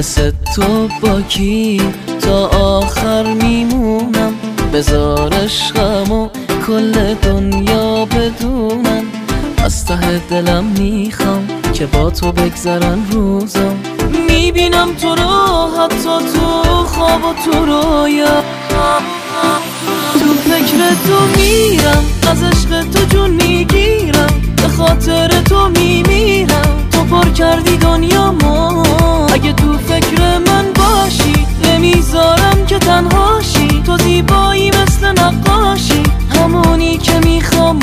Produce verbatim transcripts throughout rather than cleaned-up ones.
مثل تو با کی تا آخر میمونم، بذار عشقمو کل دنیا بدونم. از ته دلم میخوام که با تو بگذرن روزم، میبینم تو رو حتی تو خواب و تو رویا. تو فکر تو میرم، از عشق تو جون میگیرم، به خاطر تو میمیرم. تو پر کردی دنیامو، اگه تو فکر من باشی نمیذارم که تنهاشی. تو زیبایی مثل نقاشی، همونی که میخوام.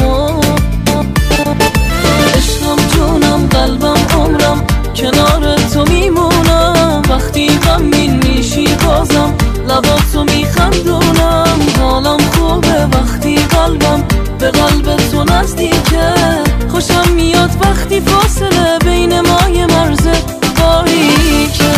عشقم جونم قلبم عمرم کنار تو میمونم. وقتی غمگین میشی بازم لباتو میخندونم. حالم خوبه وقتی قلبم به قلب تو نزدیکه. خوشم میاد وقتی فاصله بین ما یه مرز باریکه.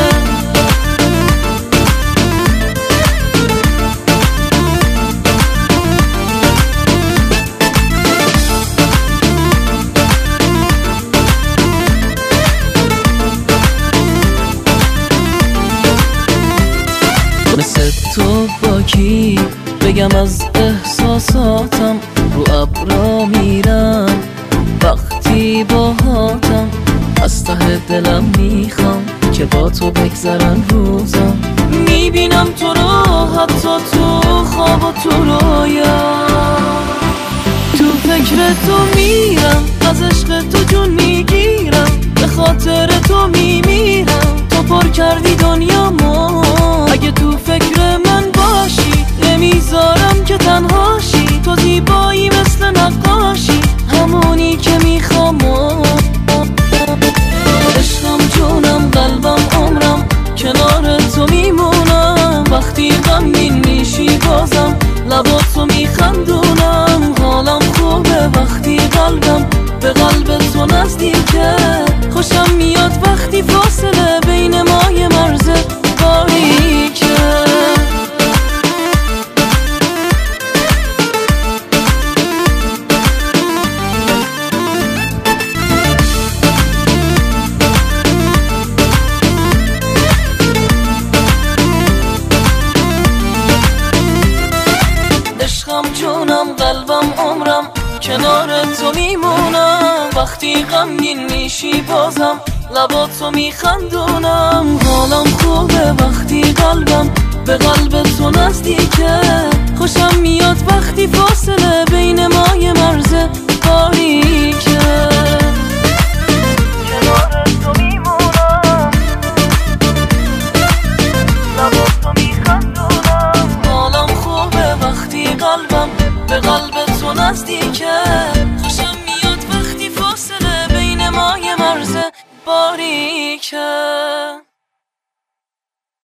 مثل تو با کی بگم از احساساتم، رو ابرا میرم وقتی باهاتم. از ته دلم میخوام که با تو بگذرن روزم، میبینم تو رو حتی تو خواب و تو رویا. تو فکر تو میرم، از عشق تو جون میگیرم، به خاطر تو میمیرم. تو پر کردی دنیامو، اگه تو فکر من باشی نمیذارم که تنهاشی. تو زیبایی مثل نقاشی، همونی که میخوام. عشقم جونم قلبم عمرم کنار تو میمونم. وقتی غمگین میشی بازم لباتو میخندونم. حالم خوبه وقتی قلبم به قلب تو نزدیکه. خوشم میاد وقتی فاصله بین ما یه مرز باریکه. عشقم جونم قلبم عمرم کنار تو میمونم. وقتی غمگین میشی بازم لباتو میخندونم. حالم خوبه وقتی قلبم به قلب تو نزدیکه. خوشم میاد وقتی فاصله بین ما یه مرز باریکه. کنار تو میمونم، لباتو میخندونم. حالم خوبه وقتی قلبم به قلب تو نزدیکه.